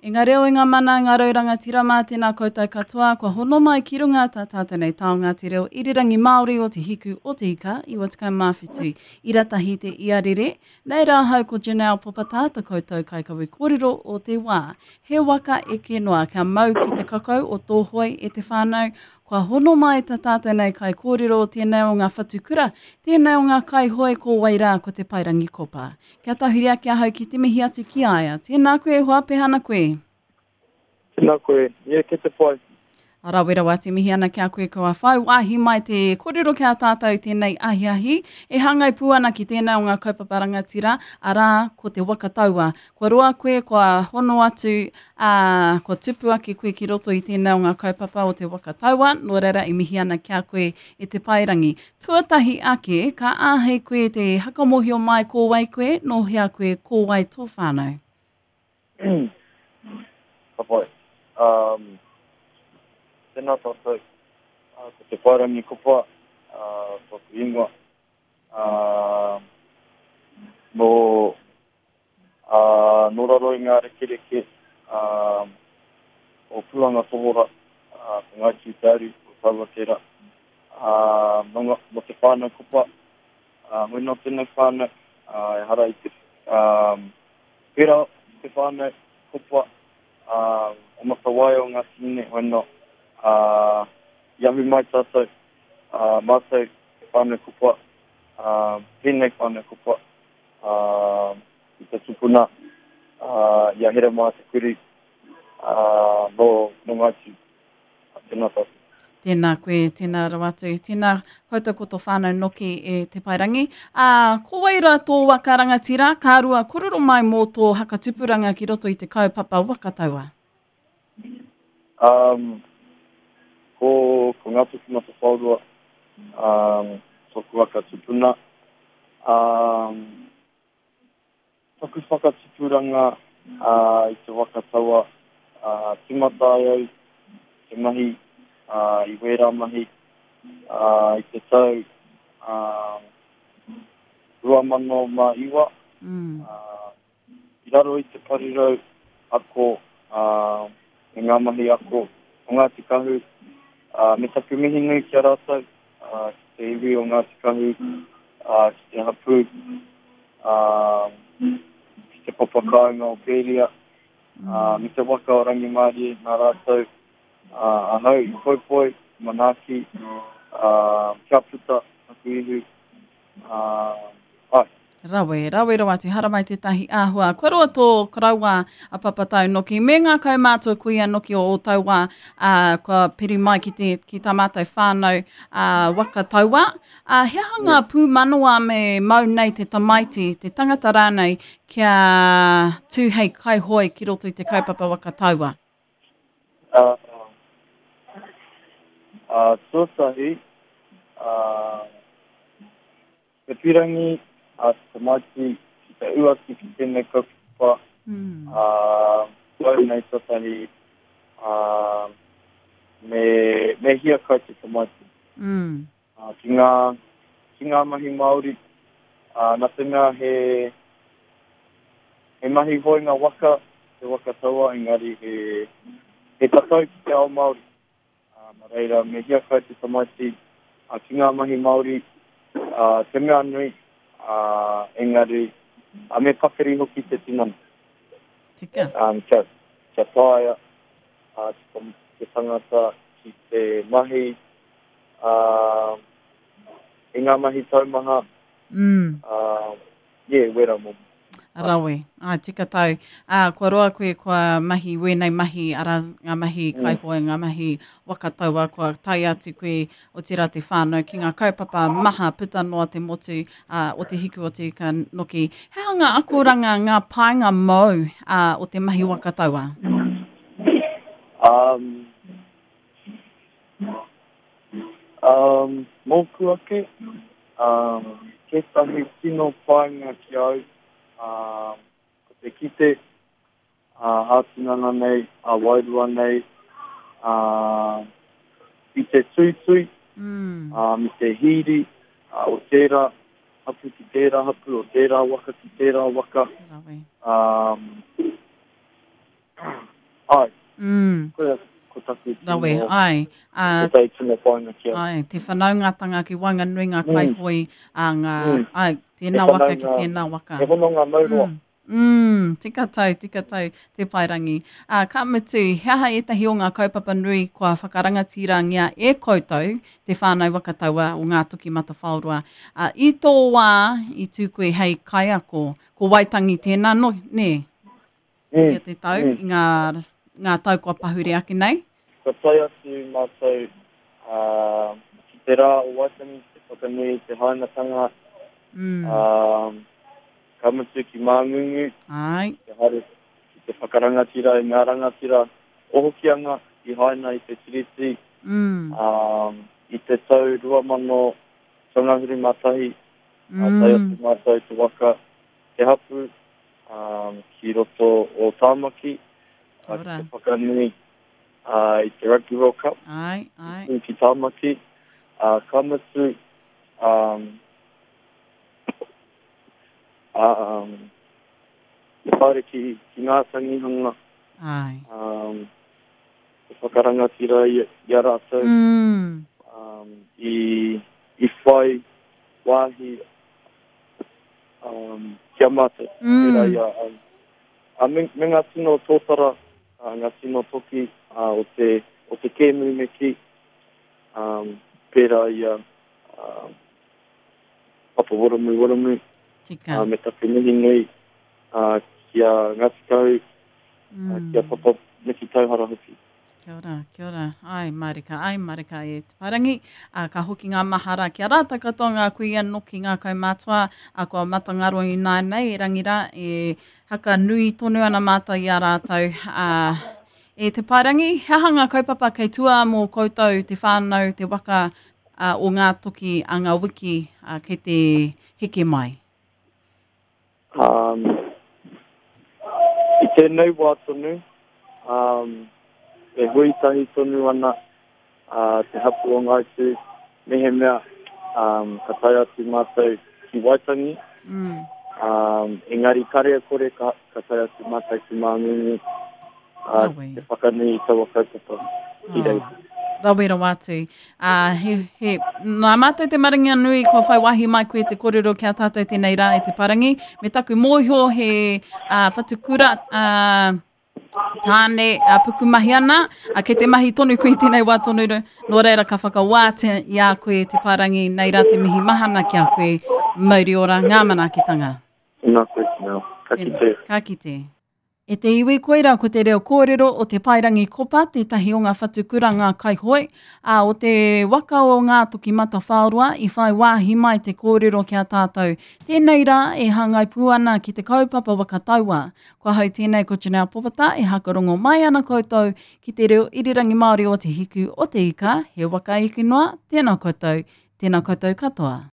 Ngā reo i ngā mana, ngā rauranga tirama, tēnā koutou katoa, kua hono mai ki runga tā tātou taonga te reo irirangi Māori o te hiku o te ika, i watakau mawhitu, i ratahi te iarere. Nei rā hau ko Janelle Popata, ta koutou kaikawi kōrero o te wā. He waka eke noa, kia mau ki te kakau o tōhoi e te whānau, kua hono mai ta tātou nei kai kōrero o tēnei o ngā whatukura, tēnei o ngā kai hoe ko wairā ko te pairangi kopa. Kia tahuria kia hau ki te mihi ati ki aia. Tēnā koe hoa pehana koe. Tēnā koe, ke te pai. Ara wera wati mihi ana kia koe kua whau. Wahi mai te kōrero kia tātou tēnei ahiahi. E hangai puana ki tēnei o ngā kaupapa tira. Arā, ko te wakataua. Kua roa koe, kua hono atu, kua tupu ake koe ki roto i tēnei o ngā kaupapa o te wakataua. Nō reira, i mihi ana kia koe e te pairangi. Tuatahi ake, ka āhei koe te hakamohio mai kōwai koe, no hea koe kōwai tō whānau. Ka pai. Tēnā tātou, ko te pairangi kopa, ko te ingoa, no raro i ngā rekereke, o Pulanga Tohora, ko Ngāi Tāri, ko Tauatera, mo te whānau kopa, hoi no tēnei whānau, e hara i te pera te whānau kopa, o matawai o ngā tine, hoi no, iawi mai tātou, mātou whānau kupa, tēnei whānau kupa, i te tupuna, ia hera mai te kuri, no ngāti, tēnā tātou. Tēnā koe, tēnā rawatu, tēnā koutou koto whānau noki e te pairangi. Ko waira tō waka rangatira, kā rua kororo mai mō tō hakatupuranga ki roto i te kaupapa wakataua? Ko ngā tupuna te whaurua, toku whakatupuna, toku whakatupuranga i te wakataua, timata au, te mahi, i wera mahi, i te tau, 2001, i raro i te parirau ako, e ngā mahi ako, o ngā tikahu, me taku mihi nui kia rātou, ki te iwi o ngā tikahu, ki te hapu, ki te papakaunga o Pēria, me te waka o Rangimārie, nā rātou, ahau i Poipoi, Manaki, kia puta, aku ihu, ai. Rawe rawati, hara mai te tahi āhua. Kua roa tō karaua a papatau noki. Me ngā kaumātua kuia noki o taua, kua piri mai ki tā mātou whānau wakataua. He hanga pū manoa me mau nei te tamaiti, te tangata rānei kia tūhei kai hoi ki roto i te kaupapa wakataua. Tuatahi, te pirangi, te maiti, ki te uaki ki tēnei kaupapa, wau nei tatahi, me hia kai te maiti. Ki ngā mahi Māori, nā te mea he mahi hoi ngā waka, te wakataua, engari he tatau ki te ao Māori. Nā reira, me hia kai te maiti, ki ngā mahi Māori, te mea nui, engari, me pakari hoki te tinana. Tika. Kia tāia, te tangata, ki te mahi, e ngā mahi taumaha, wera mō. Rawe, tika tau. Kua roa koe kua mahi, wēnei mahi, ara ngā mahi kaihoe, ngā mahi wakataua, kua tai atu koe o tira te whānau, ki ngā kaupapa maha puta noa te motu o te hiku o te ika noki. He hanga akoranga ngā painga mau o te mahi wakataua? Mōku ake, ke tahi tino painga ki au, ko te kite, hātinana nei, wairua nei, i te tuitui, mi te hiri, o tērā hapu ki tērā hapu, o tērā waka ki tērā waka. Ai, Mm. ko taku Rawe, tino, ai. e tai tino whainga kia. Ai, te whanaungatanga ki Wanganui ngā kaihoi a ngā, ai, tēnā waka ki tēnā waka. E hono ngā maurua. Tika tau, te pairangi. Ka mutu, heaha etahi o ngā kaupapa nui kua whakarangatīrangia e koutou, te whānau wakataua o ngā tuki mata whaurua. I tō wā, i tū koe hei kai ako, ko waitangi tēnā no, ne? Ia te tau, i ngā tau kua pahuri ake nei. Ka tai atu mātou ki te rā o waitangi, te whakanui, te hainatanga, ka mutu ki māngungu, Ai. te haere ki te whakarangatira, i ngā rangatira, ohokianga, i haina i te tiriti, i te tau 2000 tangahuri mātahi, tai atu mātou te waka, te hapu, ki roto o Tāmaki, ki te whakanui, i te Rugby World Cup, Ai. ki Tāmaki, ka mutu, te whaere ki ngā tangihanga, Ai. te whakarangatira i a rātou, i whai wāhi kia mate, me ngā tino tōtara, ngā tino toki o te kēmu meki, pērā i a Papa Waramu, Tika. me taku mihi nui ki a Ngatikau, ki a Papa Niki Tauhara hoki. Kia ora. Ai marika e te parangi. Ka hoki ngā mahara kia rāta katoa ngā kuia noki ngā kaumātua, kua matangaro i nānei, e rangira, e haka nui tonu ana mātai i a rātou. E te parangi, heha ngā kaupapa kei tua mō koutou te whānau, te waka o ngā toki a ngā wiki kei te heke mai. I tēnei wā tonu, e huitahi tonu ana te hapu o ngaitu, mehe mea ka tai atu mātou ki Waitangi. Engari karea kore ka tai atu mātou ki Māngungu, te whakanui i taua kaupapa i reira. Rawera wātu. Nā mātou te maringi anui, ko whai wahi mai koe te kōrero kia tātou tēnei rā e te parangi. Me taku mōhio he whatukura tāne pukumahi ana, ke te mahi tonu koe tēnei wā tonu no reira ka whakawāte i a koe te parangi, nei rā te mihi mahana ki a koe, mauri ora, ngā manakitanga. Nā koe tēnā, ka kite. Ka kite. E te iwi koeira ko te reo kōrero o te pairangi kopa, tētahi o ngā whatukura ngā kaihoi, o te waka o ngā toki mata whāurua, i whai wāhi mai te kōrero kia tātou. Tēnei rā e hangai puana ki te kaupapa wakataua. Kua hau tēnei ko Janelle Povata, e hakarongo mai ana koutou ki te reo irirangi Māori o te hiku o te ika, he waka iku noa, tēnā koutou katoa.